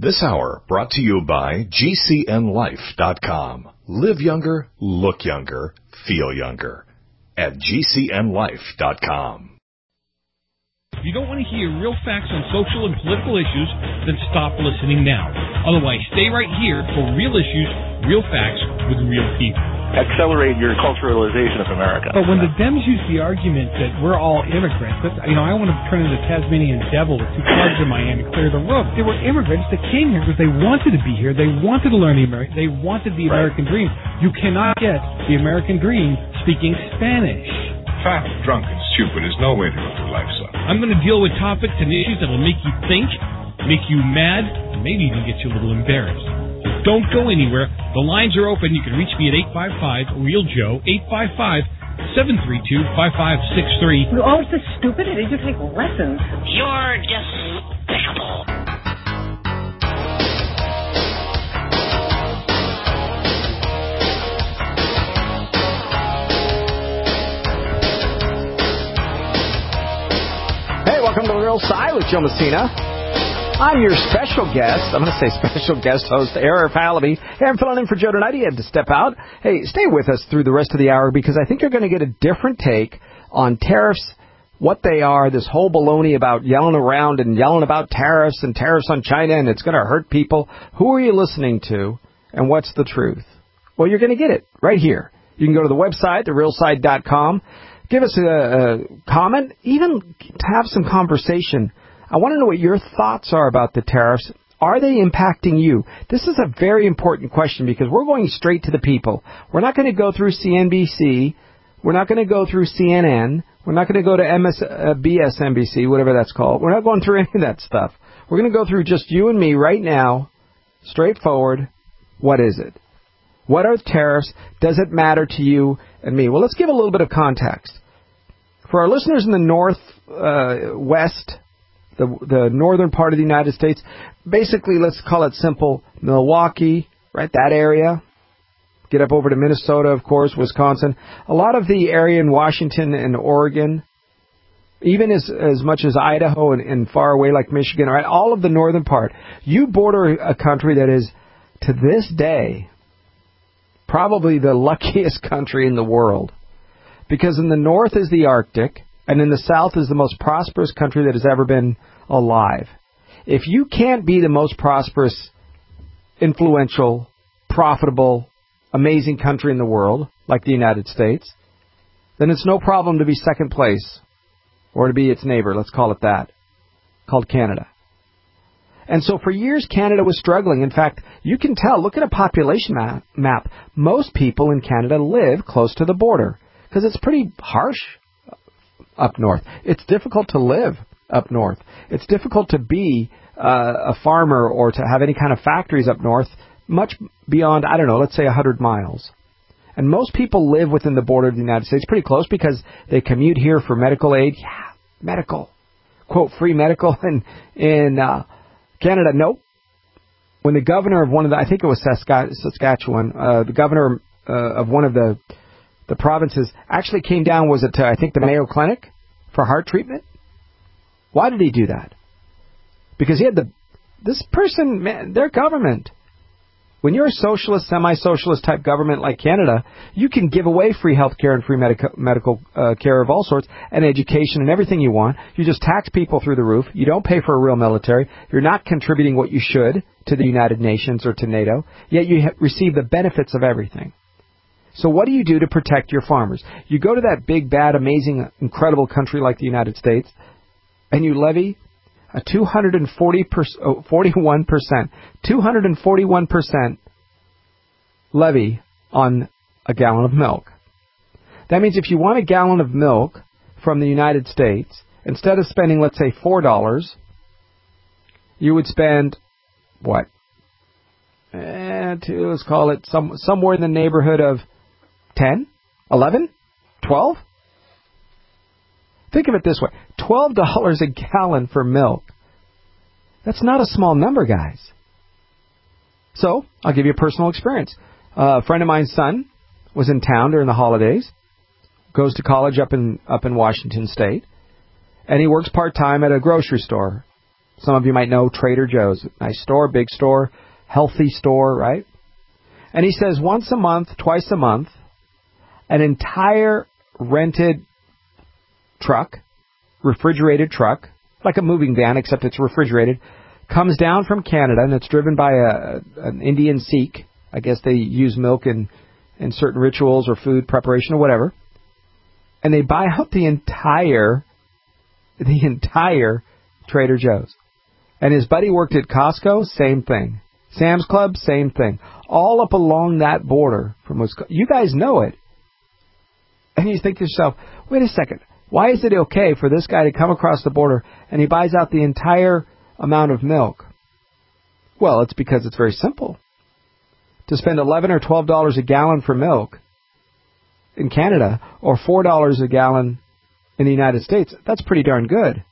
This hour brought to you by GCNLife.com. Live younger, look younger, feel younger. At GCNLife.com. If you don't want to hear real facts on social and political issues, then stop listening now. Otherwise, stay right here for real issues, real facts with real people. Accelerate your culturalization of America. But when the Dems use the argument that we're all immigrants, I want to turn into the Tasmanian devil with two clubs in Miami, clear the road. They were immigrants that came here because they wanted to be here. They wanted to learn they wanted the American dream. You cannot get the American dream speaking Spanish. Fat, drunk, and stupid is no way to go through life, son. I'm going to deal with topics and issues that will make you think, make you mad, and maybe even get you a little embarrassed. Don't go anywhere. The lines are open. You can reach me at 855-REAL-JOE, 855-732-5563. You're always so stupid. I need to take lessons. You're despicable. Hey, welcome to The Real Side with Joe Messina. I'm your special guest. I'm going to say special guest host, Eric Halaby. Hey, I'm filling in for Joe tonight. He had to step out. Hey, stay with us through the rest of the hour because I think you're going to get a different take on tariffs, what they are, this whole baloney about yelling around and yelling about tariffs and tariffs on China and it's going to hurt people. Who are you listening to and what's the truth? Well, you're going to get it right here. You can go to the website, therealside.com. Give us a comment, even to have some conversation. I want to know what your thoughts are about the tariffs. Are they impacting you? This is a very important question because we're going straight to the people. We're not going to go through CNBC. We're not going to go through CNN. We're not going to go to BSNBC, whatever that's called. We're not going through any of that stuff. We're going to go through just you and me right now, straightforward. What is it? What are tariffs? Does it matter to you and me? Well, let's give a little bit of context. For our listeners in the northwest, the northern part of the United States, basically, let's call it simple, Milwaukee, right, that area. Get up over to Minnesota, of course, Wisconsin. A lot of the area in Washington and Oregon, even as much as Idaho and far away like Michigan, right, all of the northern part. You border a country that is, to this day, probably the luckiest country in the world. Because in the north is the Arctic, and in the south is the most prosperous country that has ever been alive. If you can't be the most prosperous, influential, profitable, amazing country in the world, like the United States, then it's no problem to be second place, or to be its neighbor, let's call it that, called Canada. And so for years, Canada was struggling. In fact, you can tell, look at a population map. Most people in Canada live close to the border, because it's pretty harsh up north. It's difficult to live up north. It's difficult to be a farmer or to have any kind of factories up north, much beyond, I don't know, let's say 100 miles. And most people live within the border of the United States pretty close because they commute here for medical aid. Yeah, medical. Quote, free medical in Canada. Nope. When the governor of one of the, I think it was Saskatchewan, the governor of one of the provinces actually came down, was it to, I think, the Mayo Clinic for heart treatment? Why did he do that? Because he had this person, man, their government. When you're a socialist, semi-socialist type government like Canada, you can give away free health care and free medical care of all sorts and education and everything you want. You just tax people through the roof. You don't pay for a real military. You're not contributing what you should to the United Nations or to NATO, yet you receive the benefits of everything. So what do you do to protect your farmers? You go to that big, bad, amazing, incredible country like the United States, and you levy a 241% levy on a gallon of milk. That means if you want a gallon of milk from the United States, instead of spending, let's say, $4, you would spend, what? Let's call it somewhere in the neighborhood of 10, 11, 12? Think of it this way. $12 a gallon for milk. That's not a small number, guys. So, I'll give you a personal experience. A friend of mine's son was in town during the holidays, goes to college up in Washington State, and he works part-time at a grocery store, Some of you might know Trader Joe's. Nice store, big store, healthy store, right? And he says once a month, twice a month, an entire rented truck, refrigerated truck, like a moving van except it's refrigerated, comes down from Canada, and it's driven by an Indian Sikh. I guess they use milk in certain rituals or food preparation or whatever. And they buy out the entire Trader Joe's. And his buddy worked at Costco, same thing. Sam's Club, same thing. All up along that border from Wisconsin. You guys know it. And you think to yourself, wait a second, why is it okay for this guy to come across the border and he buys out the entire amount of milk? Well, it's because it's very simple. To spend $11 or $12 a gallon for milk in Canada or $4 a gallon in the United States, that's pretty darn good.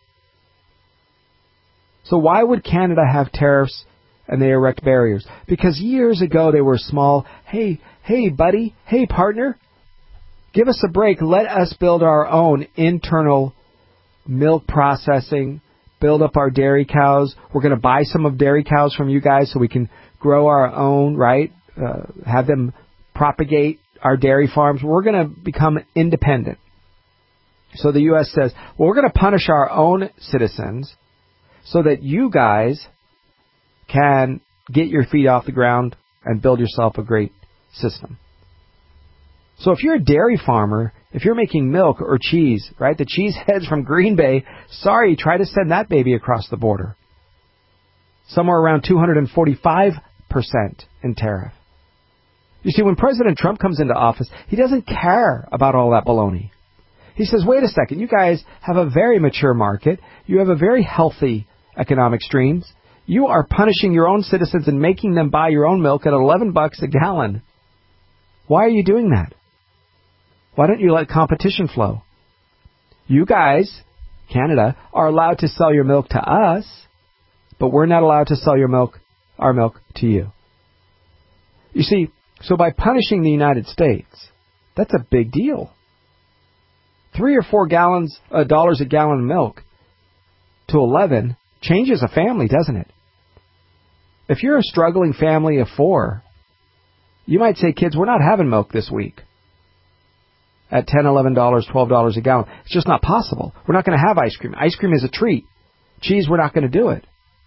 So why would Canada have tariffs and they erect barriers? Because years ago they were small. Hey, buddy, hey, partner, give us a break. Let us build our own internal milk processing, build up our dairy cows. We're going to buy some of dairy cows from you guys so we can grow our own, right? Have them propagate our dairy farms. We're going to become independent. So the U.S. says, well, we're going to punish our own citizens so that you guys can get your feet off the ground and build yourself a great system. So if you're a dairy farmer, if you're making milk or cheese, right, the cheese heads from Green Bay, sorry, try to send that baby across the border. Somewhere around 245% in tariff. You see, when President Trump comes into office, he doesn't care about all that baloney. He says, wait a second, you guys have a very mature market. You have a very healthy economic streams. You are punishing your own citizens and making them buy your own milk at $11 a gallon. Why are you doing that? Why don't you let competition flow? You guys, Canada, are allowed to sell your milk to us, but we're not allowed to sell our milk to you. You see, so by punishing the United States, that's a big deal. $3 or $4 dollars a gallon of milk to 11 changes a family, doesn't it? If you're a struggling family of 4, you might say, kids, we're not having milk this week at $10, $11, $12 a gallon. It's just not possible. We're not going to have ice cream. Ice cream is a treat. Cheese, we're not going to do it.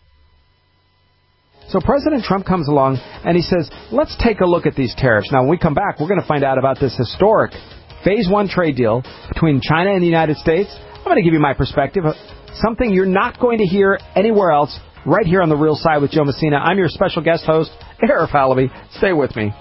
So President Trump comes along and he says, let's take a look at these tariffs. Now, when we come back, we're going to find out about this historic Phase 1 trade deal between China and the United States. I'm going to give you my perspective, something you're not going to hear anywhere else, right here on The Real Side with Joe Messina. I'm your special guest host, Arif Halaby. Stay with me.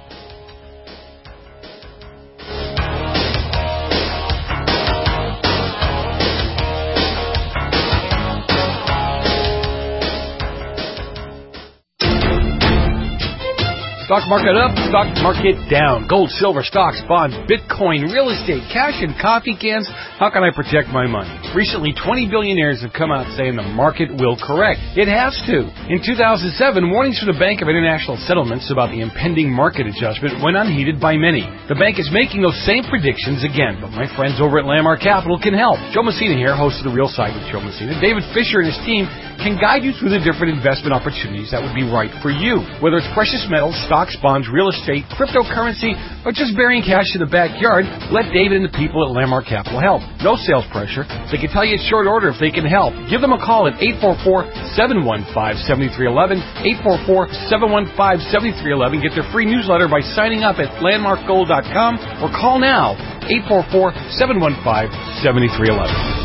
Stock market up, stock market down. Gold, silver, stocks, bonds, Bitcoin, real estate, cash, and coffee cans. How can I protect my money? Recently, 20 billionaires have come out saying the market will correct. It has to. In 2007, warnings from the Bank of International Settlements about the impending market adjustment went unheeded by many. The bank is making those same predictions again, but my friends over at Landmark Capital can help. Joe Messina here, host of The Real Side with Joe Messina. David Fisher and his team can guide you through the different investment opportunities that would be right for you. Whether it's precious metals, stocks, bonds, real estate, cryptocurrency, or just burying cash in the backyard, let David and the people at Landmark Capital help. No sales pressure. They can tell you at short order if they can help. Give them a call at 844-715-7311, 844-715-7311. Get their free newsletter by signing up at landmarkgold.com or call now, 844-715-7311.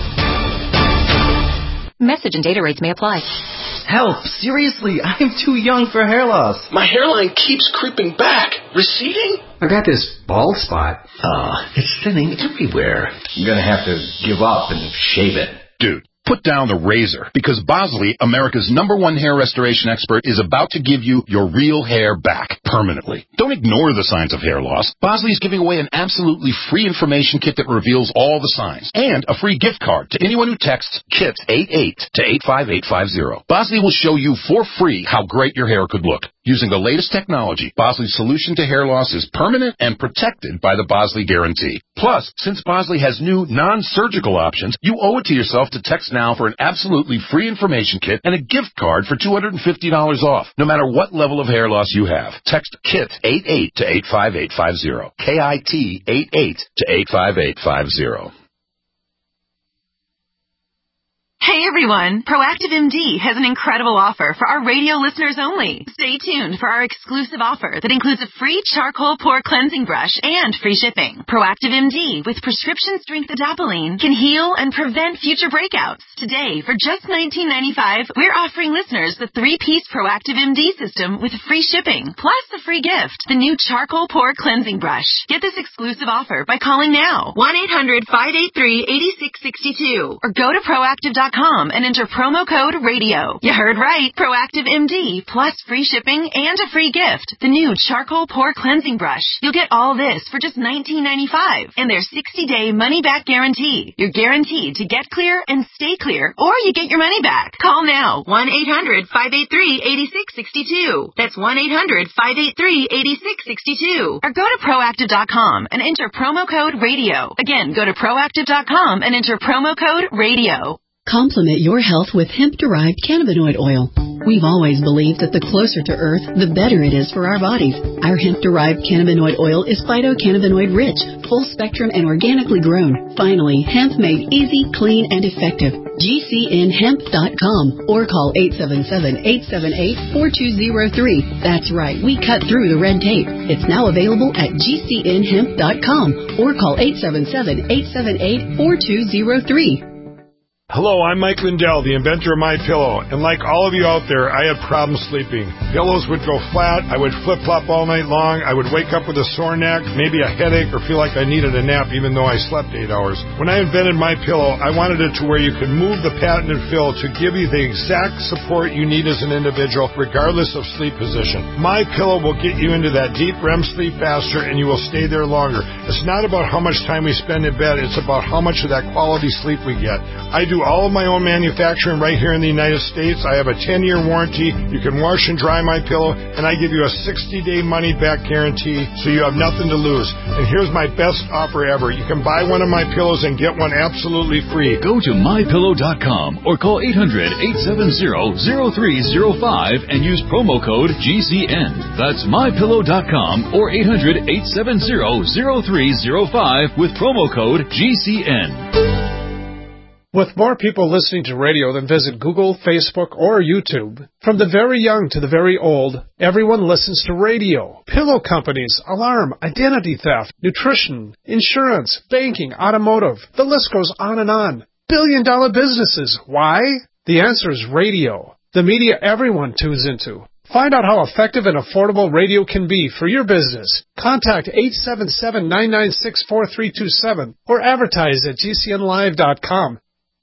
Message and data rates may apply. Help! Seriously, I'm too young for hair loss. My hairline keeps creeping back. Receding? I got this bald spot. It's thinning everywhere. I'm gonna have to give up and shave it. Dude, put down the razor, because Bosley, America's #1 hair restoration expert, is about to give you your real hair back permanently. Don't ignore the signs of hair loss. Bosley is giving away an absolutely free information kit that reveals all the signs, and a free gift card to anyone who texts KIT88 to 85850. Bosley will show you for free how great your hair could look. Using the latest technology, Bosley's solution to hair loss is permanent and protected by the Bosley Guarantee. Plus, since Bosley has new non-surgical options, you owe it to yourself to text now for an absolutely free information kit and a gift card for $250 off, no matter what level of hair loss you have. Text KIT 88 to 85850. KIT 88 to 85850. Hey everyone, Proactive MD has an incredible offer for our radio listeners only. Stay tuned for our exclusive offer that includes a free charcoal pore cleansing brush and free shipping. Proactive MD with prescription strength adapalene can heal and prevent future breakouts. Today, for just $19.95, we're offering listeners the 3-piece Proactive MD system with free shipping, plus a free gift, the new charcoal pore cleansing brush. Get this exclusive offer by calling now, 1-800-583-8662, or go to proactive.com and enter promo code RADIO. You heard right. Proactive MD plus free shipping and a free gift. The new charcoal pore cleansing brush. You'll get all this for just $19.95 and their 60-day money-back guarantee. You're guaranteed to get clear and stay clear, or you get your money back. Call now. 1-800-583-8662. That's 1-800-583-8662. Or go to proactive.com and enter promo code RADIO. Again, go to proactive.com and enter promo code RADIO. Complement your health with hemp-derived cannabinoid oil. We've always believed that the closer to Earth, the better it is for our bodies. Our hemp-derived cannabinoid oil is phytocannabinoid-rich, full-spectrum, and organically grown. Finally, hemp made easy, clean, and effective. GCNhemp.com or call 877-878-4203. That's right, we cut through the red tape. It's now available at GCNhemp.com or call 877-878-4203. Hello, I'm Mike Lindell, the inventor of MyPillow, and like all of you out there, I had problems sleeping. Pillows would go flat, I would flip-flop all night long, I would wake up with a sore neck, maybe a headache, or feel like I needed a nap even though I slept 8 hours. When I invented MyPillow, I wanted it to where you could move the patented fill to give you the exact support you need as an individual, regardless of sleep position. MyPillow will get you into that deep REM sleep faster, and you will stay there longer. It's not about how much time we spend in bed, it's about how much of that quality sleep we get. I do all of my own manufacturing right here in the United States. I have a 10-year warranty. You can wash and dry my pillow, and I give you a 60-day money-back guarantee, so you have nothing to lose. And here's my best offer ever. You can buy one of my pillows and get one absolutely free. Go to mypillow.com or call 800-870-0305 and use promo code GCN. That's mypillow.com or 800-870-0305 with promo code GCN. With more people listening to radio than visit Google, Facebook, or YouTube, from the very young to the very old, everyone listens to radio. Pillow companies, alarm, identity theft, nutrition, insurance, banking, automotive. The list goes on and on. Billion-dollar businesses. Why? The answer is radio. The media everyone tunes into. Find out how effective and affordable radio can be for your business. Contact 877-996-4327 or advertise at GCNlive.com.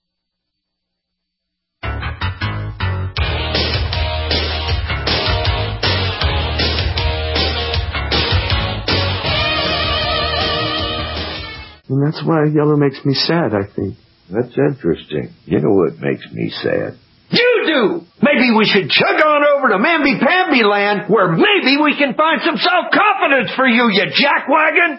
And that's why yellow makes me sad, I think. That's interesting. You know what makes me sad? You do! Maybe we should chug on over to Mamby-Pamby land, where maybe we can find some self-confidence for you, you jackwagon!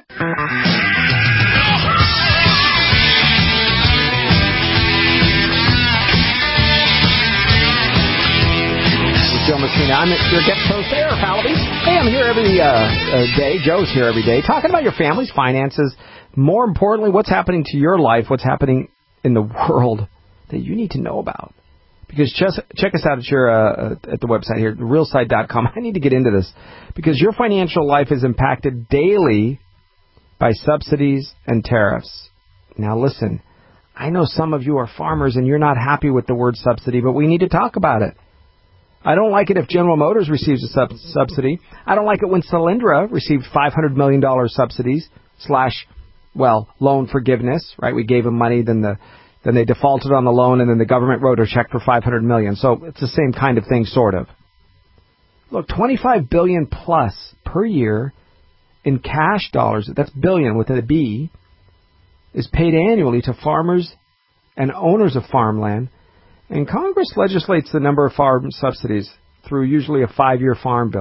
Joe Messina. I'm your guest host, Eric Halaby. Hey, I'm here every day. Joe's here every day, talking about your family's finances. More importantly, what's happening to your life, what's happening in the world that you need to know about. Because check us out at the website here, realside.com. I need to get into this because your financial life is impacted daily by subsidies and tariffs. Now listen, I know some of you are farmers and you're not happy with the word subsidy, but we need to talk about it. I don't like it if General Motors receives a subsidy. I don't like it when Solyndra received $500 million subsidies / loan forgiveness, right? We gave them money, then they defaulted on the loan, and then the government wrote a check for $500 million. So it's the same kind of thing, sort of. Look, $25 billion plus per year in cash dollars, that's billion with a B, is paid annually to farmers and owners of farmland. And Congress legislates the number of farm subsidies through usually a 5-year farm bill.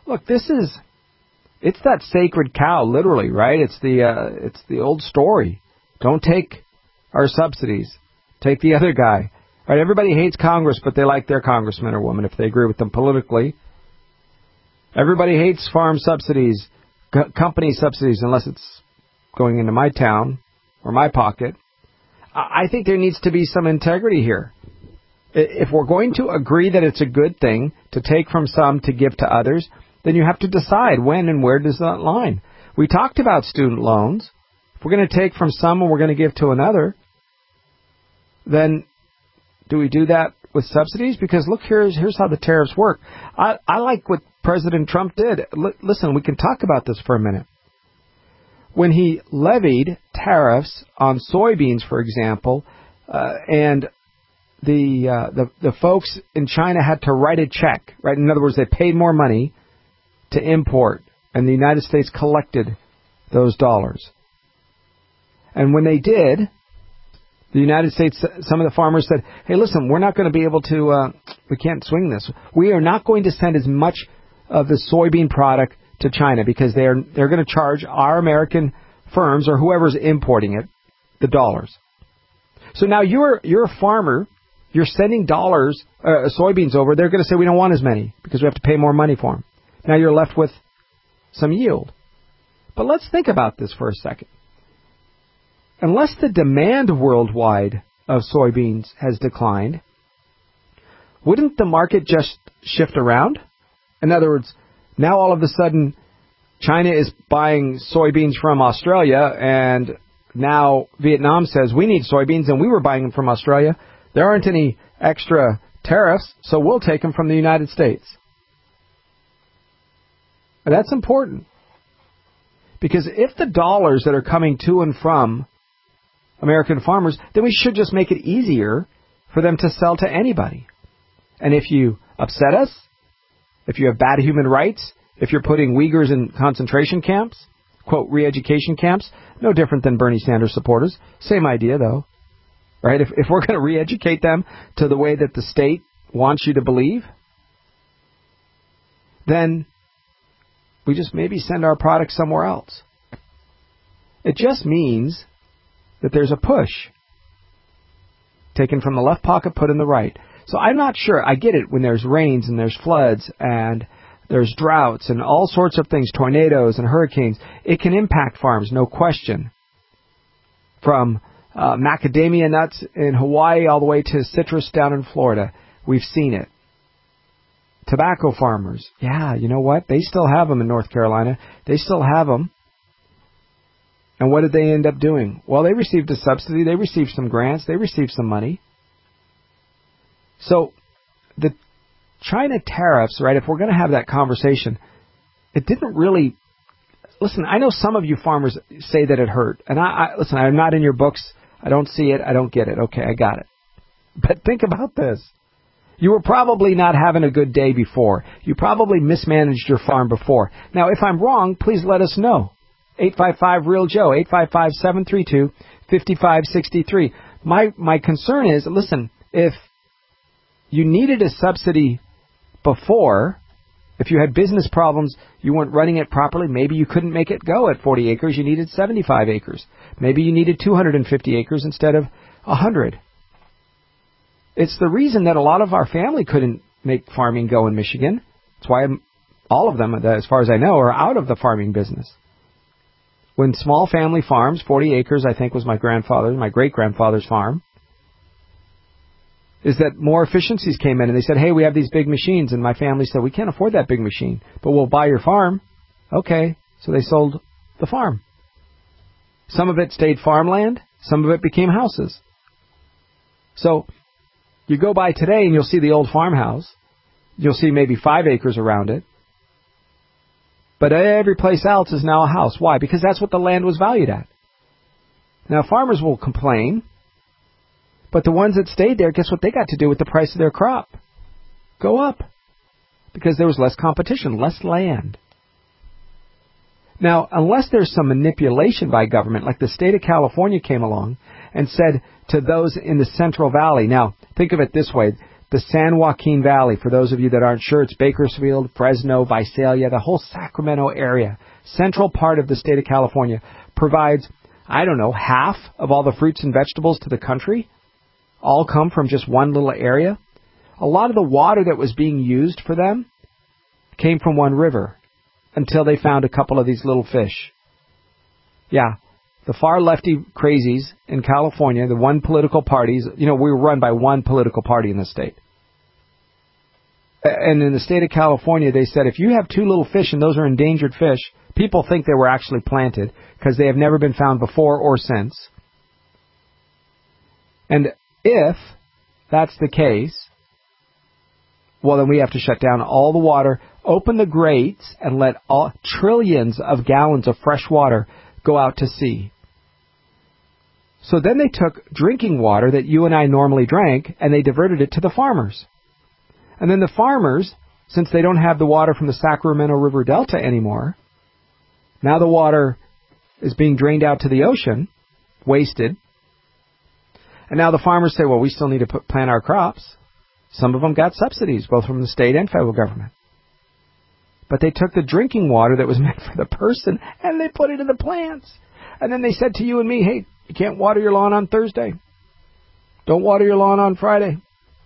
look, it's that sacred cow, literally, right? It's the old story. Don't take our subsidies. Take the other guy. Right? Everybody hates Congress, but they like their congressman or woman if they agree with them politically. Everybody hates farm subsidies, company subsidies, unless it's going into my town or my pocket. I think there needs to be some integrity here. If we're going to agree that it's a good thing to take from some to give to others, then you have to decide when and where does that line. We talked about student loans. If we're going to take from some and we're going to give to another, then do we do that with subsidies? Because look, here's how the tariffs work. I like what President Trump did. Listen, we can talk about this for a minute. When he levied tariffs on soybeans, for example, and the folks in China had to write a check, right? In other words, they paid more money to import, and the United States collected those dollars. And when they did, the United States, some of the farmers said, hey, listen, we're not going to be able to, we can't swing this. We are not going to send as much of the soybean product to China because they're going to charge our American firms or whoever's importing it the dollars. So now you're a farmer, you're sending soybeans over, they're going to say we don't want as many because we have to pay more money for them. Now you're left with some yield. But let's think about this for a second. Unless the demand worldwide of soybeans has declined, wouldn't the market just shift around? In other words, now all of a sudden China is buying soybeans from Australia, and now Vietnam says we need soybeans and we were buying them from Australia. There aren't any extra tariffs, so we'll take them from the United States. And that's important. Because if the dollars that are coming to and from American farmers, then we should just make it easier for them to sell to anybody. And if you upset us, if you have bad human rights, if you're putting Uyghurs in concentration camps, quote, re-education camps, no different than Bernie Sanders supporters. Same idea, though. Right? If we're going to re-educate them to the way that the state wants you to believe, then we just maybe send our product somewhere else. It just means that there's a push taken from the left pocket, put in the right. So I'm not sure. I get it when there's rains and there's floods and there's droughts and all sorts of things, tornadoes and hurricanes. It can impact farms, no question. From macadamia nuts in Hawaii all the way to citrus down in Florida. We've seen it. Tobacco farmers. Yeah, you know what? They still have them in North Carolina. They still have them. And what did they end up doing? Well, they received a subsidy. They received some grants. They received some money. So the China tariffs, right, if we're going to have that conversation, it didn't really... Listen, I know some of you farmers say that it hurt. And listen, I'm not in your books. I don't see it. I don't get it. Okay, I got it. But think about this. You were probably not having a good day before. You probably mismanaged your farm before. Now, if I'm wrong, please let us know. 855-REAL-JOE, 855-732-5563. My concern is, listen, if you needed a subsidy before, if you had business problems, you weren't running it properly, maybe you couldn't make it go at 40 acres, you needed 75 acres. Maybe you needed 250 acres instead of 100. It's the reason that a lot of our family couldn't make farming go in Michigan. That's why all of them, as far as I know, are out of the farming business. When small family farms, 40 acres I think was my great-grandfather's farm, is that more efficiencies came in and they said, hey, we have these big machines. And my family said, we can't afford that big machine, but we'll buy your farm. Okay, so they sold the farm. Some of it stayed farmland. Some of it became houses. So you go by today and you'll see the old farmhouse. You'll see maybe 5 acres around it. But every place else is now a house. Why? Because that's what the land was valued at. Now, farmers will complain, but the ones that stayed there, guess what they got to do with the price of their crop? Go up. Because there was less competition, less land. Now, unless there's some manipulation by government, like the state of California came along and said to those in the Central Valley, now, think of it this way. the San Joaquin Valley. For those of you that aren't sure, it's Bakersfield, Fresno, Visalia, the whole Sacramento area, central part of the state of California, provides, I don't know, half of all the fruits and vegetables to the country, all come from just one little area. A lot of the water that was being used for them came from one river until they found a couple of these little fish. Yeah, the far lefty crazies in California, the one political parties, we were run by one political party in the state. And in the state of California, they said if you have two little fish and those are endangered fish, people think they were actually planted because they have never been found before or since. And if that's the case, well, then we have to shut down all the water, open the grates, and let trillions of gallons of fresh water go out to sea. So then they took drinking water that you and I normally drank, and they diverted it to the farmers. And then the farmers, since they don't have the water from the Sacramento River Delta anymore, now the water is being drained out to the ocean, wasted. And now the farmers say, well, we still need to plant our crops. Some of them got subsidies, both from the state and federal government. But they took the drinking water that was meant for the person, and they put it in the plants. And then they said to you and me, hey, you can't water your lawn on Thursday. Don't water your lawn on Friday.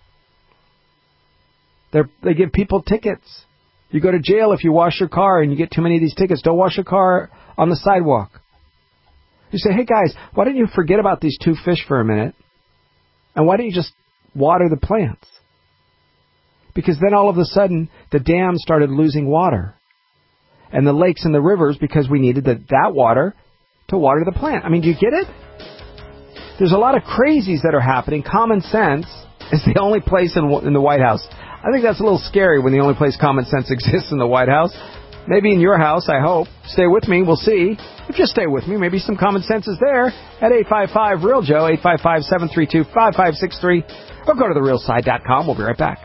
They give people tickets. You go to jail if you wash your car and you get too many of these tickets. Don't wash your car on the sidewalk. You say, hey guys, why don't you forget about these two fish for a minute? And why don't you just water the plants? Because then all of a sudden, the dams started losing water. And the lakes and the rivers, because we needed that water to water the plant. I mean, do you get it? There's a lot of crazies that are happening. Common sense is the only place in the White House. I think that's a little scary when the only place common sense exists in the White House. Maybe in your house, I hope. Stay with me. We'll see. If you stay with me, maybe some common sense is there at 855-REAL-JOE, 855-732-5563, or go to therealside.com. We'll be right back.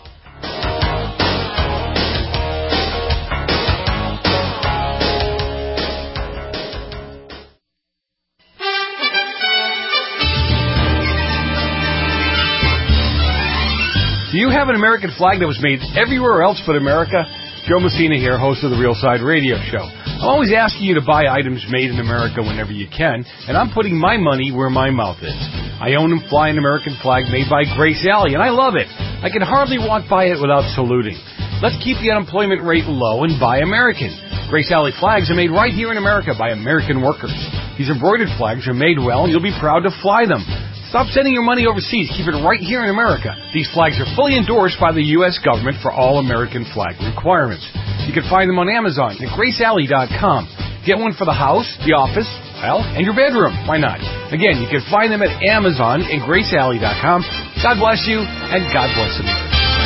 Do you have an American flag that was made everywhere else but America? Joe Messina here, host of the Real Side Radio Show. I'm always asking you to buy items made in America whenever you can, and I'm putting my money where my mouth is. I own and fly an American flag made by Grace Alley, and I love it. I can hardly walk by it without saluting. Let's keep the unemployment rate low and buy American. Grace Alley flags are made right here in America by American workers. These embroidered flags are made well, and you'll be proud to fly them. Stop sending your money overseas. Keep it right here in America. These flags are fully endorsed by the U.S. government for all American flag requirements. You can find them on Amazon at GraceAlley.com. Get one for the house, the office, well, and your bedroom. Why not? Again, you can find them at Amazon and GraceAlley.com. God bless you, and God bless America.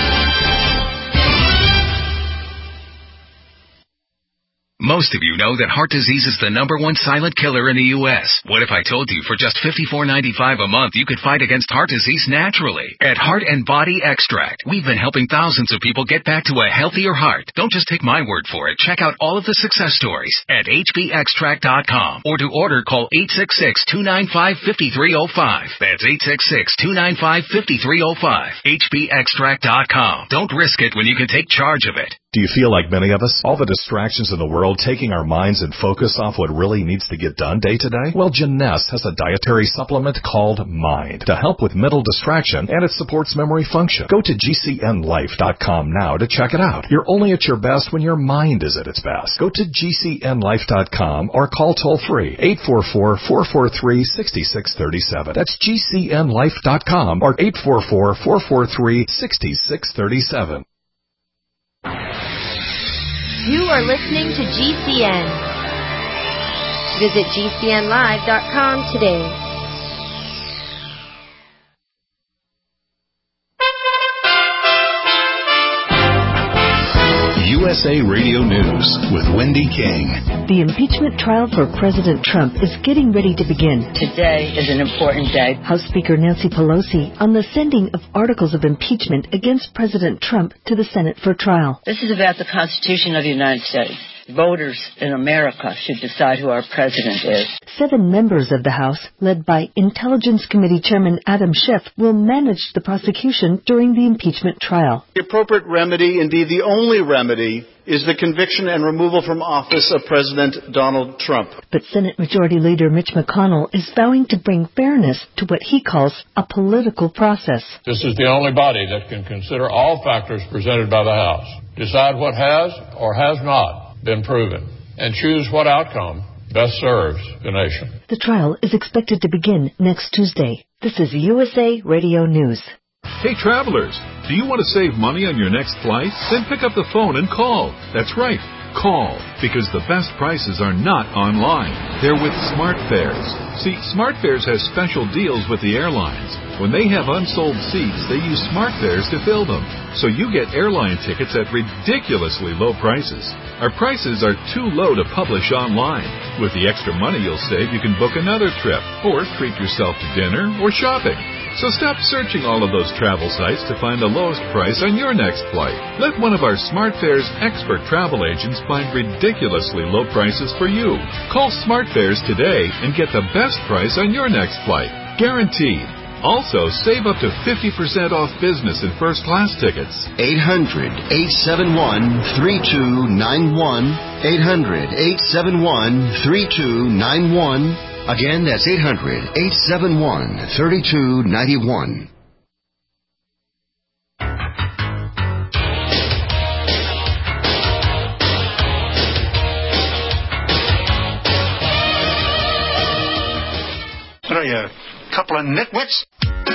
Most of you know that heart disease is the #1 silent killer in the U.S. What if I told you for just $54.95 a month you could fight against heart disease naturally? At Heart and Body Extract, we've been helping thousands of people get back to a healthier heart. Don't just take my word for it. Check out all of the success stories at hbextract.com, or to order, call 866-295-5305. That's 866-295-5305. hbextract.com. Don't risk it when you can take charge of it. Do you feel like many of us? All the distractions in the world taking our minds and focus off what really needs to get done day to day? Well, Jeunesse has a dietary supplement called Mind to help with mental distraction, and it supports memory function. Go to GCNlife.com now to check it out. You're only at your best when your mind is at its best. Go to GCNlife.com or call toll-free 844-443-6637. That's GCNlife.com or 844-443-6637. You are listening to GCN. Visit GCNlive.com today. USA Radio News with Wendy King. The impeachment trial for President Trump is getting ready to begin. Today is an important day. House Speaker Nancy Pelosi on the sending of articles of impeachment against President Trump to the Senate for trial. This is about the Constitution of the United States. Voters in America should decide who our president is. 7 members of the House, led by Intelligence Committee Chairman Adam Schiff, will manage the prosecution during the impeachment trial. The appropriate remedy, indeed the only remedy, is the conviction and removal from office of President Donald Trump. But Senate Majority Leader Mitch McConnell is vowing to bring fairness to what he calls a political process. This is the only body that can consider all factors presented by the House, decide what has or has not been proven, and choose what outcome best serves the nation. The trial is expected to begin next Tuesday. This is USA Radio News. Hey, travelers, do you want to save money on your next flight? Then pick up the phone and call. That's right, call, because the best prices are not online. They're with SmartFares. See, SmartFares has special deals with the airlines. When they have unsold seats, they use SmartFares to fill them. So you get airline tickets at ridiculously low prices. Our prices are too low to publish online. With the extra money you'll save, you can book another trip, or treat yourself to dinner or shopping. So stop searching all of those travel sites to find the lowest price on your next flight. Let one of our SmartFares expert travel agents find ridiculously low prices for you. Call SmartFares today and get the best price on your next flight. Guaranteed. Also, save up to 50% off business and first-class tickets. 800-871-3291. 800-871-3291. Again, that's 800-871-3291. What are you, a couple of nitwits?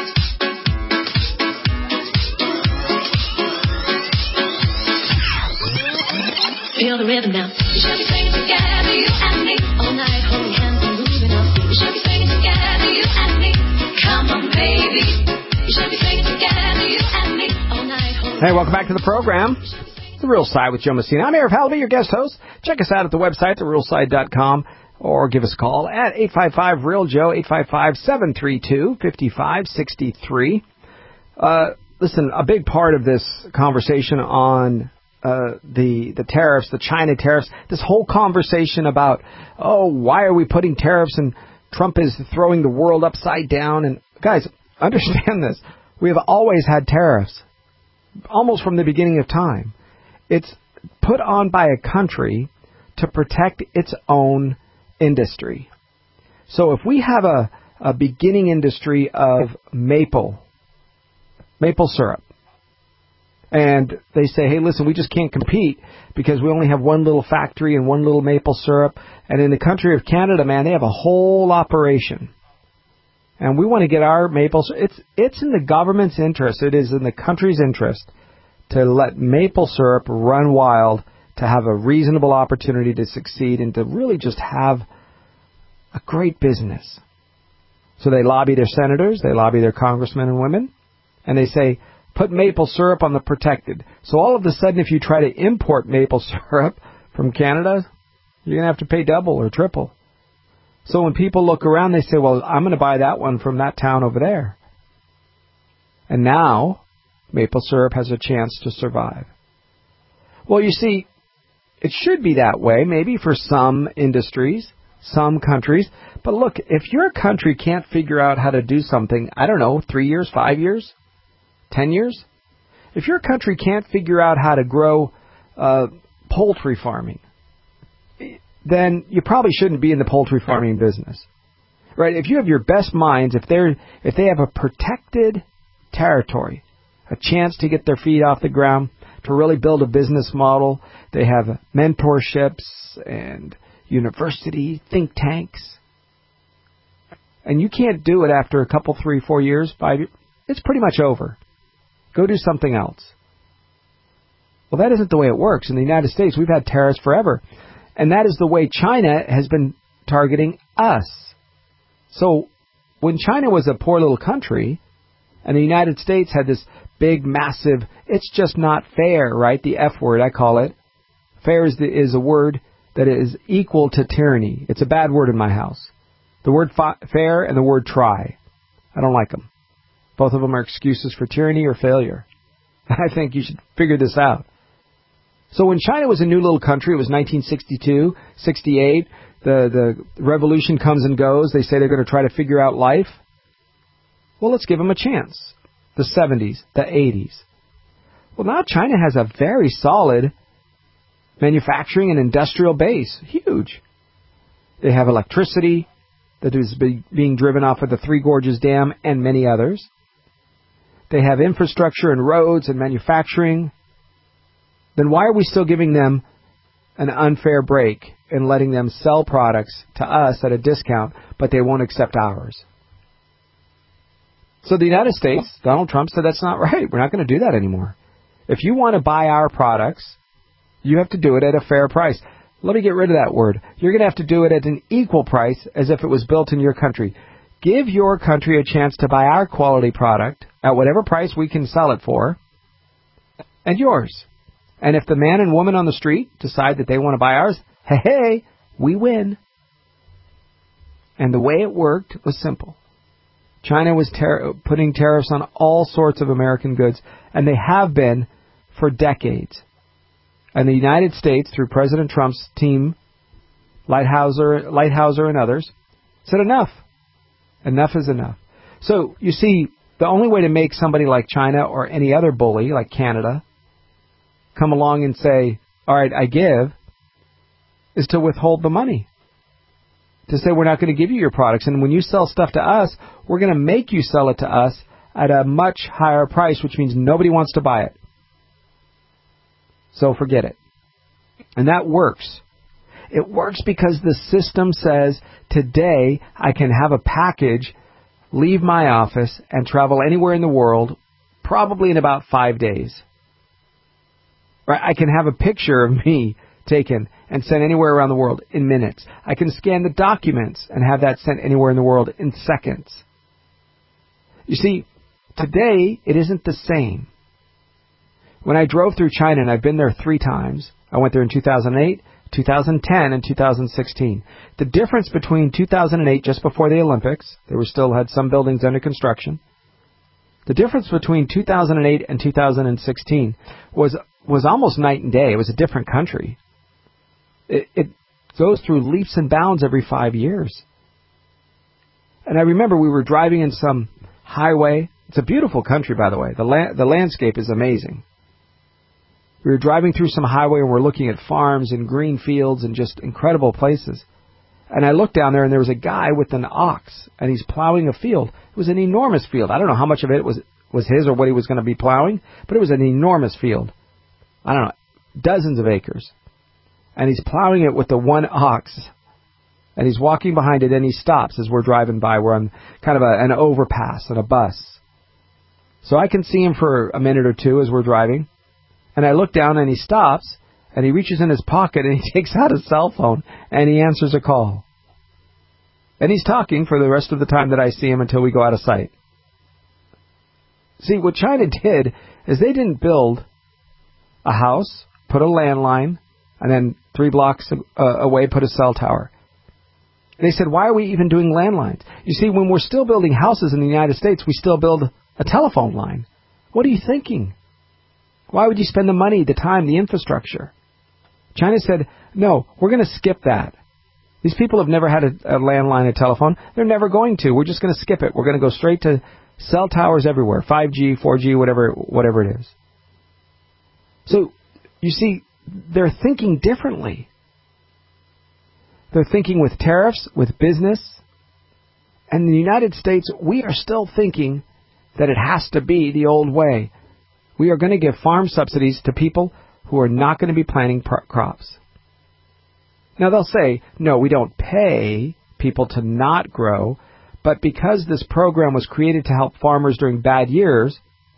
Feel the rhythm now. We shall be singing together, you and me, all night, holding hands and moving on. We shall be singing together, you and me. Come on, baby. We shall be singing together, you and me, all night, holding. Hey, welcome back to the program. The Real Side with Joe Messina. I'm Eric Halliby, your guest host. Check us out at the website, therealside.com, or give us a call at 855-REAL-JOE, 855-732-5563. Listen, a big part of this conversation on the tariffs, the China tariffs, this whole conversation about, why are we putting tariffs and Trump is throwing the world upside down. And guys, understand this. We have always had tariffs, almost from the beginning of time. It's put on by a country to protect its own industry. So if we have a beginning industry of maple syrup, and they say, hey, listen, we just can't compete because we only have one little factory and one little maple syrup. And in the country of Canada, man, they have a whole operation. And we want to get our maple syrup. It's in the government's interest. It is in the country's interest to let maple syrup run wild, to have a reasonable opportunity to succeed, and to really just have a great business. So they lobby their senators, they lobby their congressmen and women, and they say, put maple syrup on the protected. So all of a sudden, if you try to import maple syrup from Canada, you're going to have to pay double or triple. So when people look around, they say, well, I'm going to buy that one from that town over there. And now, maple syrup has a chance to survive. Well, you see, it should be that way, maybe for some industries, some countries. But look, if your country can't figure out how to do something, 3 years, 5 years, 10 years? If your country can't figure out how to grow poultry farming, then you probably shouldn't be in the poultry farming business. Right? If you have your best minds, if they have a protected territory, a chance to get their feet off the ground, to really build a business model, they have mentorships and university think tanks. And you can't do it after a couple, 3, 4 years, 5 years. It's pretty much over. Go do something else. Well, that isn't the way it works. In the United States, we've had tariffs forever. And that is the way China has been targeting us. So when China was a poor little country, and the United States had this big, massive, it's just not fair, right? The F word, I call it. Fair is a word that is equal to tyranny. It's a bad word in my house. The word fair and the word try. I don't like them. Both of them are excuses for tyranny or failure. I think you should figure this out. So when China was a new little country, it was 1962, 68. The revolution comes and goes. They say they're going to try to figure out life. Well, let's give them a chance. The 70s, the 80s. Well, now China has a very solid manufacturing and industrial base. Huge. They have electricity that is being driven off of the Three Gorges Dam and many others. They have infrastructure and roads and manufacturing. Then why are we still giving them an unfair break and letting them sell products to us at a discount, but they won't accept ours? So the United States, Donald Trump said that's not right. We're not going to do that anymore. If you want to buy our products, you have to do it at a fair price. Let me get rid of that word. You're going to have to do it at an equal price as if it was built in your country. Give your country a chance to buy our quality product at whatever price we can sell it for, and yours. And if the man and woman on the street decide that they want to buy ours, hey, we win. And the way it worked was simple. China was putting tariffs on all sorts of American goods, and they have been for decades. And the United States, through President Trump's team, Lighthouser and others, said enough. Enough is enough. So, you see, the only way to make somebody like China or any other bully, like Canada, come along and say, all right, I give, is to withhold the money. To say we're not going to give you your products. And when you sell stuff to us, we're going to make you sell it to us at a much higher price, which means nobody wants to buy it. So forget it. And that works. It works because the system says, today I can have a package, leave my office, and travel anywhere in the world, probably in about 5 days. Right? I can have a picture of me taken and sent anywhere around the world in minutes. I can scan the documents and have that sent anywhere in the world in seconds. You see, today it isn't the same. When I drove through China, and I've been there 3 times, I went there in 2008, 2010, and 2016. The difference between 2008, just before the Olympics, they were still had some buildings under construction. The difference between 2008 and 2016 was almost night and day. It was a different country. It goes through leaps and bounds every 5 years. And I remember we were driving in some highway. It's a beautiful country, by the way. The landscape is amazing. We were driving through some highway and we're looking at farms and green fields and just incredible places. And I looked down there and there was a guy with an ox and he's plowing a field. It was an enormous field. I don't know how much of it was his or what he was going to be plowing, but it was an enormous field. I don't know, dozens of acres. And he's plowing it with the one ox. And he's walking behind it and he stops as we're driving by. We're on kind of an overpass on a bus. So I can see him for a minute or two as we're driving. And I look down and he stops and he reaches in his pocket and he takes out his cell phone and he answers a call. And he's talking for the rest of the time that I see him until we go out of sight. See, what China did is they didn't build a house, put a landline, and then 3 blocks away put a cell tower. They said, why are we even doing landlines? You see, when we're still building houses in the United States, we still build a telephone line. What are you thinking? Why would you spend the money, the time, the infrastructure? China said, no, we're going to skip that. These people have never had a landline, a telephone. They're never going to. We're just going to skip it. We're going to go straight to cell towers everywhere, 5G, 4G, whatever it is. So, you see, they're thinking differently. They're thinking with tariffs, with business. And in the United States, we are still thinking that it has to be the old way. We are going to give farm subsidies to people who are not going to be planting crops. Now they'll say, no, we don't pay people to not grow, but because this program was created to help farmers during bad years,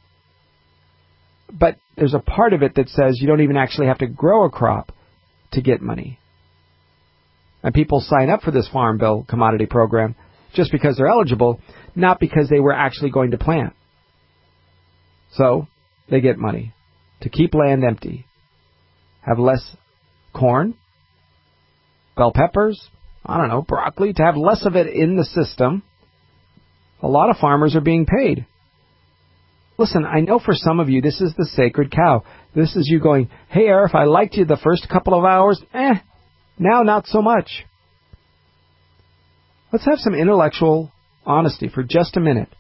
but there's a part of it that says you don't even actually have to grow a crop to get money. And people sign up for this Farm Bill commodity program just because they're eligible, not because they were actually going to plant. So they get money to keep land empty, have less corn, bell peppers, I don't know, broccoli, to have less of it in the system. A lot of farmers are being paid. Listen, I know for some of you this is the sacred cow. This is you going, hey, Arif, I liked you the first couple of hours. Now not so much. Let's have some intellectual honesty for just a minute.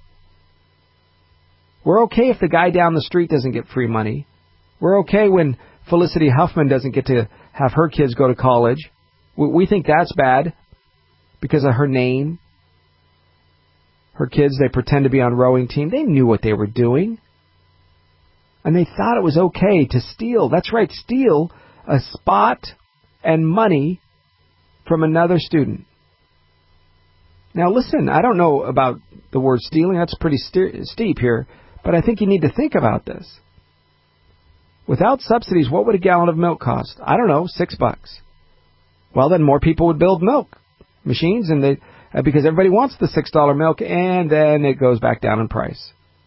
We're okay if the guy down the street doesn't get free money. We're okay when Felicity Huffman doesn't get to have her kids go to college. We think that's bad because of her name. Her kids, they pretend to be on rowing team. They knew what they were doing. And they thought it was okay to steal. That's right, steal a spot and money from another student. Now listen, I don't know about the word stealing. That's pretty steep here. But I think you need to think about this. Without subsidies, what would a gallon of milk cost? I don't know, $6. Well, then more people would build milk machines, and because everybody wants the $6 milk, and then it goes back down in price.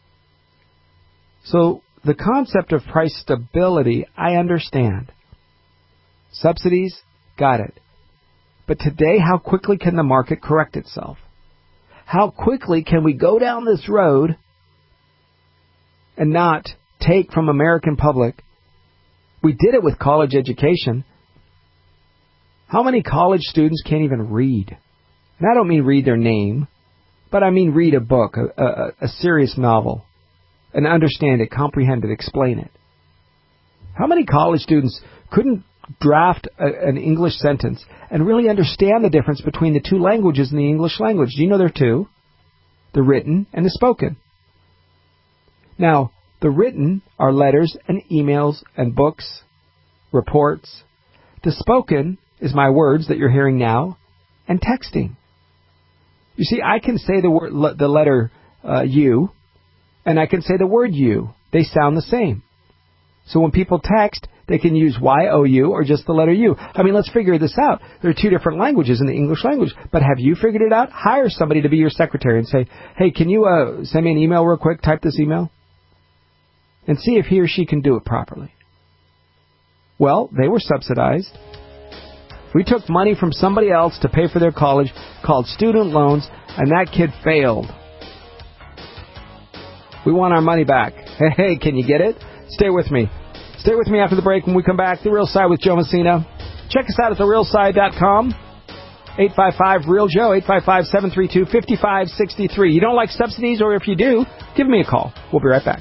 So the concept of price stability, I understand. Subsidies, got it. But today, how quickly can the market correct itself? How quickly can we go down this road and not take from American public? We did it with college education. How many college students can't even read? And I don't mean read their name, but I mean read a book, a serious novel, and understand it, comprehend it, explain it. How many college students couldn't draft an English sentence and really understand the difference between the two languages in the English language? Do you know there are two? The written and the spoken. Now, the written are letters and emails and books, reports. The spoken is my words that you're hearing now and texting. You see, I can say the letter U, and I can say the word you. They sound the same. So when people text, they can use Y-O-U or just the letter U. I mean, let's figure this out. There are two different languages in the English language. But have you figured it out? Hire somebody to be your secretary and say, hey, can you send me an email real quick? Type this email. And see if he or she can do it properly. Well, they were subsidized. We took money from somebody else to pay for their college, called student loans, and that kid failed. We want our money back. Hey, can you get it? Stay with me. Stay with me after the break. When we come back, The Real Side with Joe Messina. Check us out at therealside.com. 855-REAL-JOE, 855-732-5563. You don't like subsidies, or if you do, give me a call. We'll be right back.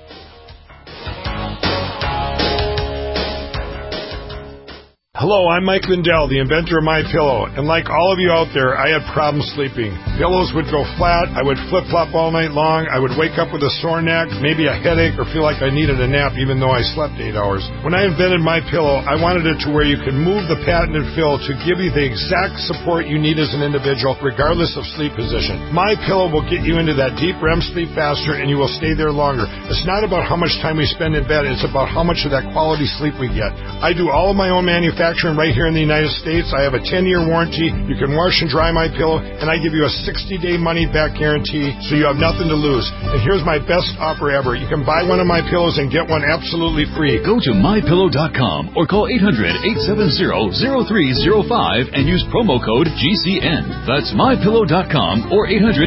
Hello, I'm Mike Lindell, the inventor of MyPillow, and like all of you out there, I had problems sleeping. Pillows would go flat, I would flip-flop all night long, I would wake up with a sore neck, maybe a headache, or feel like I needed a nap even though I slept 8 hours. When I invented MyPillow, I wanted it to where you could move the patented fill to give you the exact support you need as an individual, regardless of sleep position. MyPillow will get you into that deep REM sleep faster, and you will stay there longer. It's not about how much time we spend in bed, it's about how much of that quality sleep we get. I do all of my own manufacturing right here in the United States. I have a 10-year warranty. You can wash and dry my pillow, and I give you a 60-day money-back guarantee, so you have nothing to lose. And here's my best offer ever. You can buy one of my pillows and get one absolutely free. Go to mypillow.com or call 800-870-0305 and use promo code GCN. That's mypillow.com or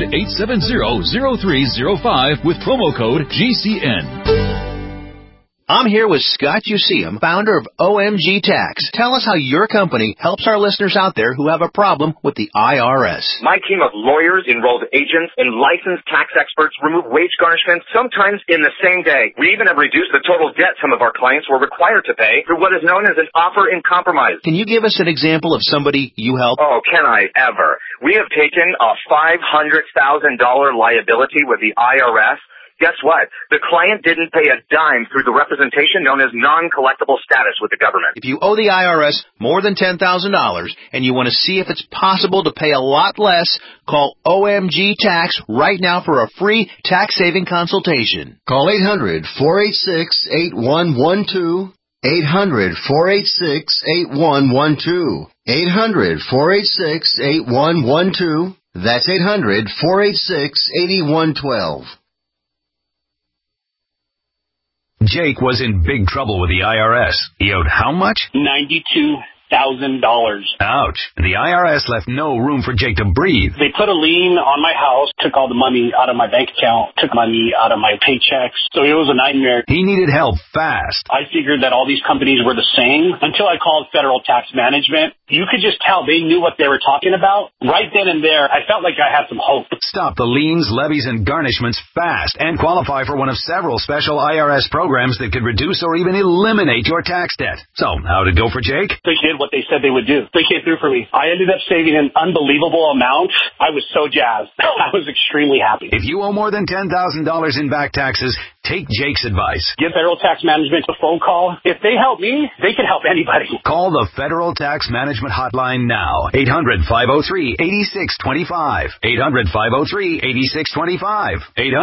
800-870-0305 with promo code GCN. I'm here with Scott Useum, founder of OMG Tax. Tell us how your company helps our listeners out there who have a problem with the IRS. My team of lawyers, enrolled agents, and licensed tax experts remove wage garnishments, sometimes in the same day. We even have reduced the total debt some of our clients were required to pay through what is known as an offer in compromise. Can you give us an example of somebody you help? Oh, can I ever? We have taken a $500,000 liability with the IRS. Guess what? The client didn't pay a dime through the representation known as non-collectible status with the government. If you owe the IRS more than $10,000 and you want to see if it's possible to pay a lot less, call OMG Tax right now for a free tax-saving consultation. Call 800-486-8112. 800-486-8112. 800-486-8112. That's 800-486-8112. Jake was in big trouble with the IRS. He owed how much? $92,000. Ouch. The IRS left no room for Jake to breathe. They put a lien on my house, took all the money out of my bank account, took money out of my paychecks. So it was a nightmare. He needed help fast. I figured that all these companies were the same until I called Federal Tax Management. You could just tell they knew what they were talking about. Right then and there, I felt like I had some hope. Stop the liens, levies, and garnishments fast and qualify for one of several special IRS programs that could reduce or even eliminate your tax debt. So, how'd it go for Jake? They did what they said they would do. They came through for me. I ended up saving an unbelievable amount. I was so jazzed. I was extremely happy. If you owe more than $10,000 in back taxes, take Jake's advice. Give Federal Tax Management a phone call. If they help me, they can help anybody. Call the Federal Tax Management Hotline now. 800-503-8625. 800-503-8625.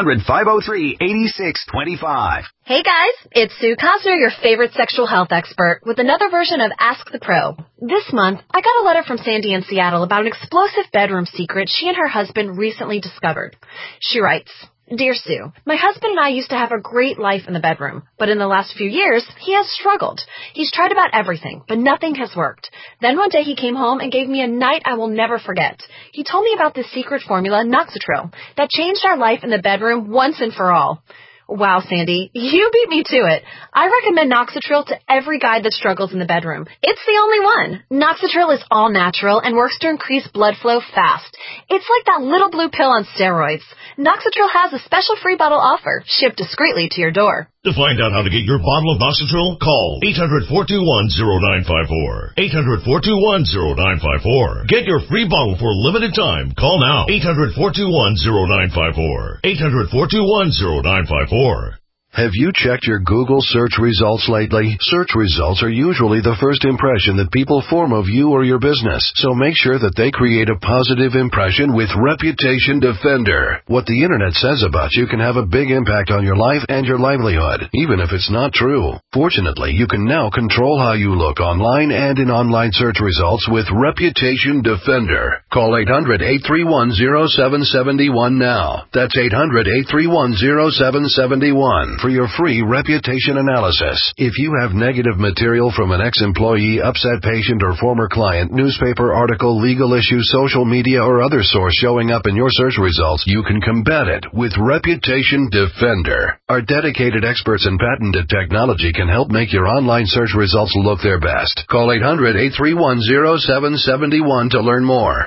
800-503-8625. Hey guys, it's Sue Cosner, your favorite sexual health expert, with another version of Ask the Pro. This month, I got a letter from Sandy in Seattle about an explosive bedroom secret she and her husband recently discovered. She writes, Dear Sue, my husband and I used to have a great life in the bedroom, but in the last few years, he has struggled. He's tried about everything, but nothing has worked. Then one day he came home and gave me a night I will never forget. He told me about this secret formula, Noxitril, that changed our life in the bedroom once and for all. Wow, Sandy, you beat me to it. I recommend Noxitril to every guy that struggles in the bedroom. It's the only one. Noxitril is all natural and works to increase blood flow fast. It's like that little blue pill on steroids. Noxitril has a special free bottle offer, shipped discreetly to your door. To find out how to get your bottle of Noxitril, call 800-421-0954. 800-421-0954. Get your free bottle for a limited time. Call now. 800-421-0954. 800-421-0954. Have you checked your Google search results lately? Search results are usually the first impression that people form of you or your business, so make sure that they create a positive impression with Reputation Defender. What the internet says about you can have a big impact on your life and your livelihood, even if it's not true. Fortunately, you can now control how you look online and in online search results with Reputation Defender. Call 800-831-0771 now. That's 800-831-0771. For your free reputation analysis. If you have negative material from an ex-employee, upset patient, or former client, newspaper article, legal issue, social media, or other source showing up in your search results, you can combat it with Reputation Defender. Our dedicated experts in patented technology can help make your online search results look their best. Call 800-831-0771 to learn more.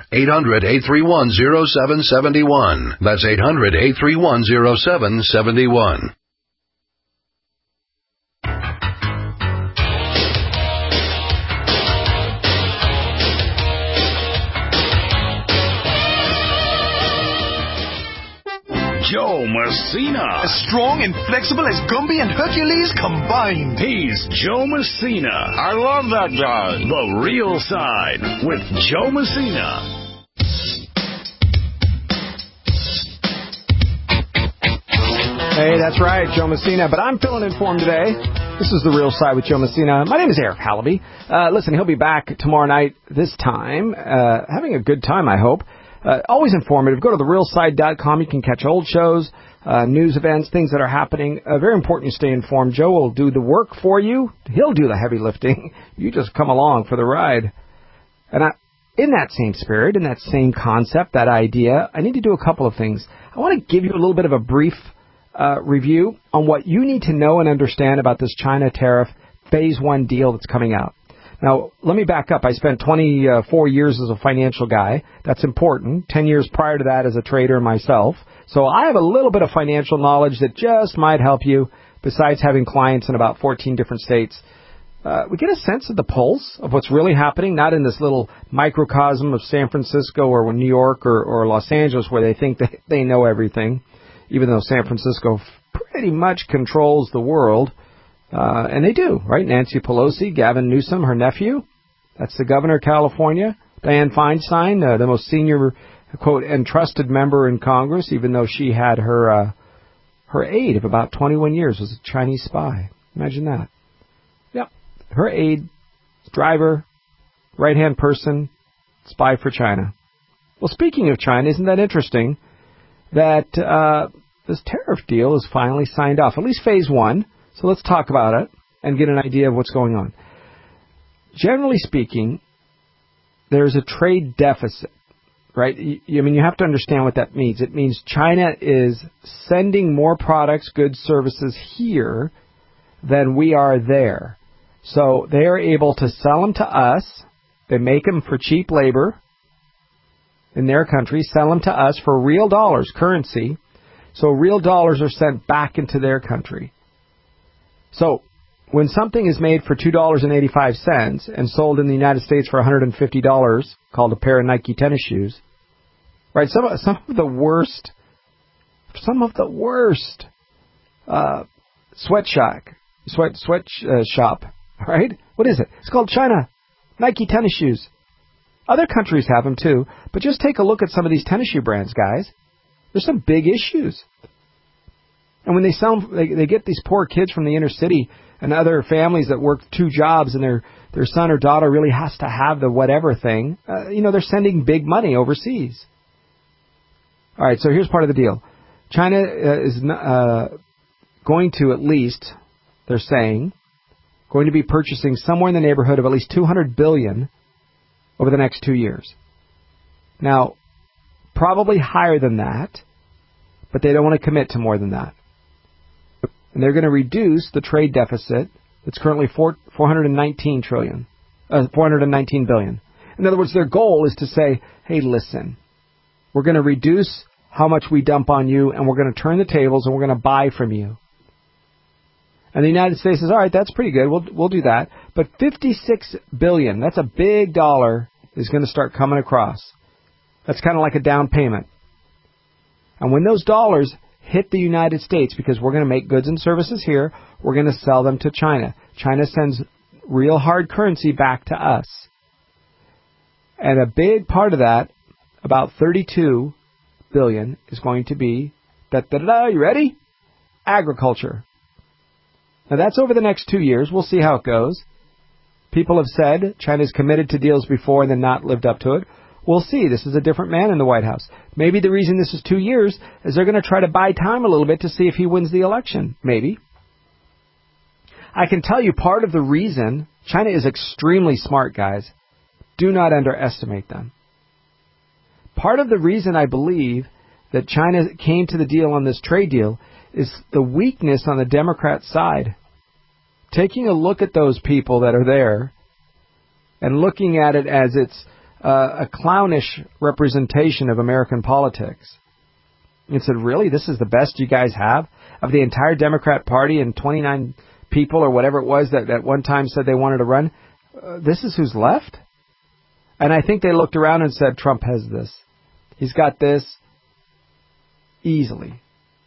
800-831-0771. That's 800-831-0771. Joe Messina. As strong and flexible as Gumby and Hercules combined. He's Joe Messina. I love that guy. The Real Side with Joe Messina. Hey, that's right, Joe Messina. But I'm feeling informed today. This is The Real Side with Joe Messina. My name is Eric Hallaby. Listen, he'll be back tomorrow night this time. Having a good time, I hope. Always informative. Go to therealside.com. You can catch old shows, news events, things that are happening. Very important you stay informed. Joe will do the work for you. He'll do the heavy lifting. You just come along for the ride. And in that same spirit, in that same concept, that idea, I need to do a couple of things. I want to give you a little bit of a brief review on what you need to know and understand about this China tariff Phase 1 deal that's coming out. Now, let me back up. I spent 24 years as a financial guy. That's important. 10 years prior to that as a trader myself. So I have a little bit of financial knowledge that just might help you, besides having clients in about 14 different states. We get a sense of the pulse of what's really happening, not in this little microcosm of San Francisco or New York or Los Angeles where they think they know everything, even though San Francisco pretty much controls the world. And they do, right? Nancy Pelosi, Gavin Newsom, her nephew, that's the governor of California. Dianne Feinstein, the most senior, quote, entrusted member in Congress, even though she had her aide of about 21 years was a Chinese spy. Imagine that. Yep. Her aide, driver, right-hand person, spy for China. Well, speaking of China, isn't that interesting that this tariff deal is finally signed off, at least Phase 1. So let's talk about it and get an idea of what's going on. generally speaking, there's a trade deficit, right? You have to understand what that means. It means China is sending more products, goods, services here than we are there. So they are able to sell them to us. They make them for cheap labor in their country, sell them to us for real dollars, currency. So real dollars are sent back into their country. So when something is made for $2.85 and sold in the United States for $150, called a pair of Nike tennis shoes, right? Some of the worst sweatshop, right? What is it? It's called China. Nike tennis shoes. Other countries have them too, but just take a look at some of these tennis shoe brands, guys. There's some big issues. And when they sell them, they get these poor kids from the inner city and other families that work 2 jobs, and their son or daughter really has to have the whatever thing. They're sending big money overseas. All right, so here's part of the deal. China is going to at least, they're saying, going to be purchasing somewhere in the neighborhood of at least $200 billion over the next 2 years. Now, probably higher than that, but they don't want to commit to more than that. And they're going to reduce the trade deficit that's currently $419 billion. In other words, their goal is to say, hey, listen, we're going to reduce how much we dump on you, and we're going to turn the tables, and we're going to buy from you. And the United States says, all right, that's pretty good. We'll do that. But $56 billion, that's a big dollar, is going to start coming across. That's kind of like a down payment. And when those dollars hit the United States, because we're going to make goods and services here, we're going to sell them to China. China sends real hard currency back to us. And a big part of that, about $32 billion, is going to be, you ready? Agriculture. Now that's over the next 2 years. We'll see how it goes. People have said China's committed to deals before and then not lived up to it. We'll see. This is a different man in the White House. Maybe the reason this is 2 years is they're going to try to buy time a little bit to see if he wins the election. Maybe. I can tell you part of the reason China is extremely smart, guys. Do not underestimate them. Part of the reason I believe that China came to the deal on this trade deal is the weakness on the Democrat side. Taking a look at those people that are there and looking at it as it's a clownish representation of American politics. And said, really, this is the best you guys have? Of the entire Democrat Party and 29 people or whatever it was that at one time said they wanted to run, this is who's left? And I think they looked around and said, Trump has this. He's got this easily.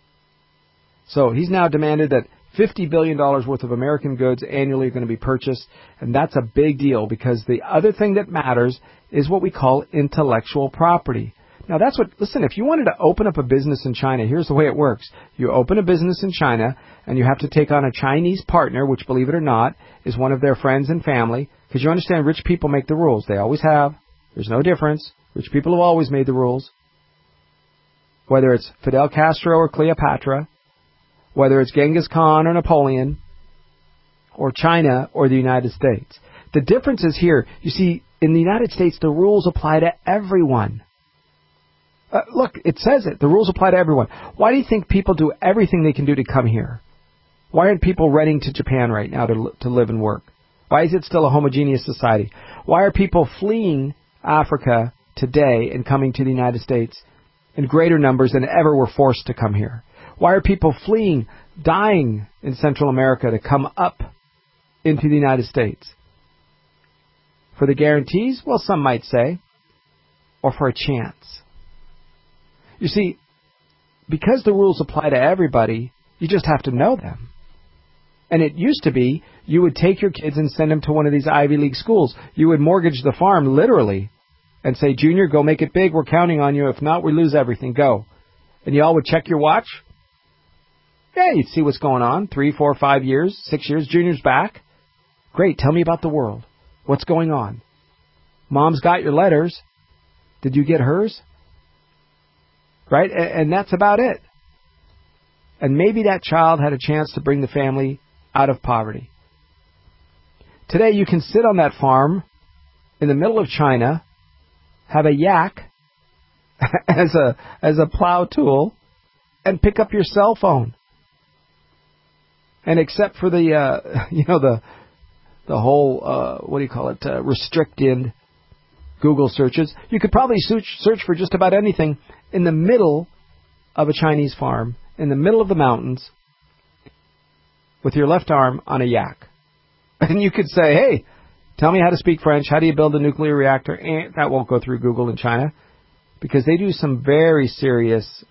So he's now demanded that $50 billion worth of American goods annually are going to be purchased, and that's a big deal because the other thing that matters is what we call intellectual property. Now that's what, listen, if you wanted to open up a business in China, here's the way it works. You open a business in China, and you have to take on a Chinese partner, which, believe it or not, is one of their friends and family, because you understand rich people make the rules. They always have. There's no difference. Rich people have always made the rules. Whether it's Fidel Castro or Cleopatra, whether it's Genghis Khan or Napoleon, or China or the United States. The difference is here. You see, in the United States, the rules apply to everyone. Look, it says it. The rules apply to everyone. Why do you think people do everything they can do to come here? Why aren't people running to Japan right now to live and work? Why is it still a homogeneous society? Why are people fleeing Africa today and coming to the United States in greater numbers than ever were forced to come here? Why are people fleeing, dying in Central America to come up into the United States? For the guarantees? Well, some might say. Or for a chance. You see, because the rules apply to everybody, you just have to know them. And it used to be, you would take your kids and send them to one of these Ivy League schools. You would mortgage the farm, literally, and say, Junior, go make it big. We're counting on you. If not, we lose everything. Go. And you all would check your watch. Yeah, you'd see what's going on. 3, 4, 5 years, 6 years. Junior's back. Great. Tell me about the world. What's going on? Mom's got your letters. Did you get hers? Right? And that's about it. And maybe that child had a chance to bring the family out of poverty. Today you can sit on that farm in the middle of China, have a yak as a plow tool, and pick up your cell phone. And except for the whole restricted Google searches, you could probably search for just about anything in the middle of a Chinese farm, in the middle of the mountains, with your left arm on a yak. And you could say, hey, tell me how to speak French. How do you build a nuclear reactor? And that won't go through Google in China, because they do some very serious,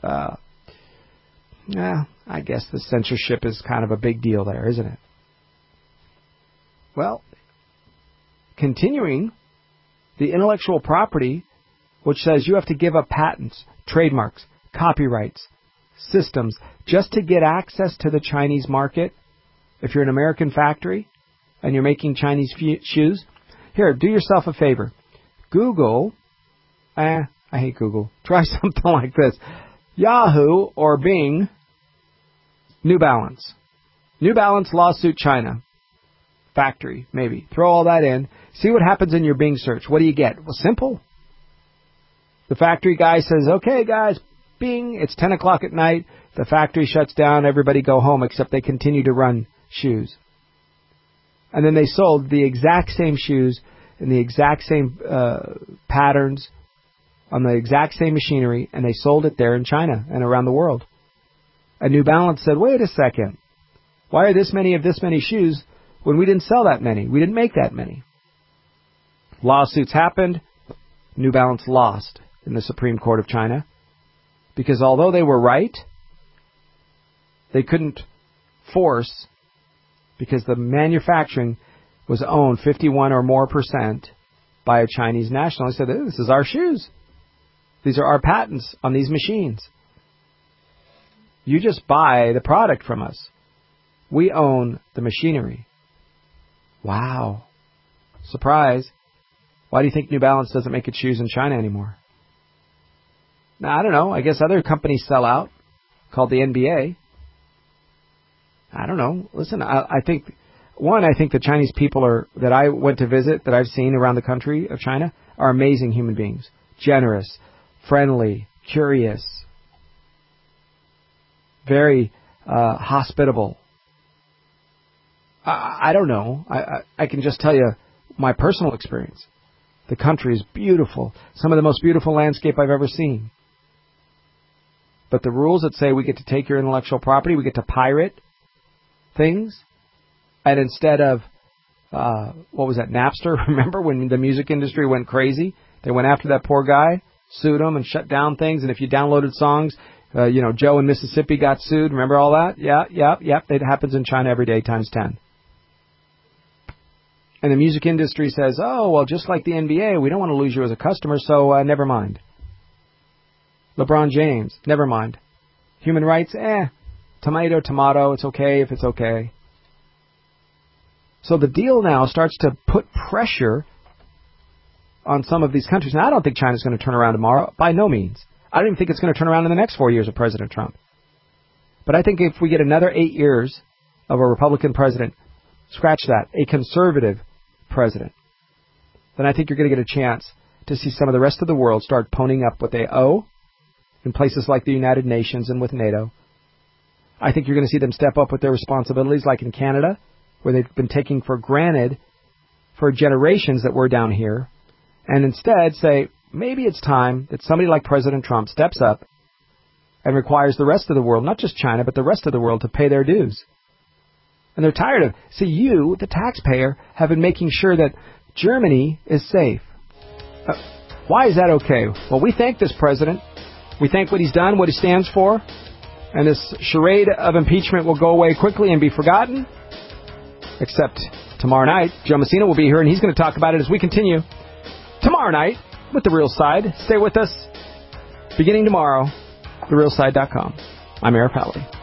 I guess the censorship is kind of a big deal there, isn't it? Well, continuing, the intellectual property, which says you have to give up patents, trademarks, copyrights, systems, just to get access to the Chinese market. If you're an American factory and you're making Chinese shoes, here, do yourself a favor. Google, I hate Google. Try something like this. Yahoo or Bing, New Balance. New Balance lawsuit China. Factory, maybe. Throw all that in. See what happens in your Bing search. What do you get? Well, simple. The factory guy says, okay, guys, Bing, it's 10 o'clock at night. The factory shuts down. Everybody go home, except they continue to run shoes. And then they sold the exact same shoes in the exact same patterns on the exact same machinery, and they sold it there in China and around the world. And New Balance said, wait a second. Why are this many of this many shoes when we didn't sell that many? We didn't make that many. Lawsuits happened. New Balance lost in the Supreme Court of China, because although they were right, they couldn't force, because the manufacturing was owned 51 or more % by a Chinese national. They said, this is our shoes. These are our patents on these machines. You just buy the product from us. We own the machinery. Wow. Surprise. Why do you think New Balance doesn't make its shoes in China anymore? Now, I don't know. I guess other companies sell out, called the NBA. I don't know. Listen, I think the Chinese people that I went to visit, that I've seen around the country of China, are amazing human beings. Generous, friendly, curious, very hospitable. I don't know. I can just tell you my personal experience. The country is beautiful. Some of the most beautiful landscape I've ever seen. But the rules that say we get to take your intellectual property, we get to pirate things, and instead of, what was that, Napster? Remember when the music industry went crazy? They went after that poor guy, sued him, and shut down things, and if you downloaded songs, Joe in Mississippi got sued. Remember all that? Yeah. It happens in China every day times 10. And the music industry says, oh, well, just like the NBA, we don't want to lose you as a customer, so never mind. LeBron James, never mind. Human rights, tomato, it's okay if it's okay. So the deal now starts to put pressure on some of these countries. Now, I don't think China's going to turn around tomorrow. By no means. I don't even think it's going to turn around in the next 4 years of President Trump. But I think if we get another 8 years of a Republican president, scratch that, a conservative president, then I think you're going to get a chance to see some of the rest of the world start ponying up what they owe in places like the United Nations and with NATO. I think you're going to see them step up with their responsibilities, like in Canada, where they've been taking for granted for generations that we're down here, and instead say, maybe it's time that somebody like President Trump steps up and requires the rest of the world, not just China, but the rest of the world, to pay their dues. And they're tired of, see, you, the taxpayer, have been making sure that Germany is safe. Why is that okay? Well, we thank this president. We thank what he's done, what he stands for. And this charade of impeachment will go away quickly and be forgotten. Except tomorrow night, Joe Messina will be here, and he's going to talk about it as we continue tomorrow night with The Real Side. Stay with us. Beginning tomorrow, TheRealSide.com. I'm Eric Howley.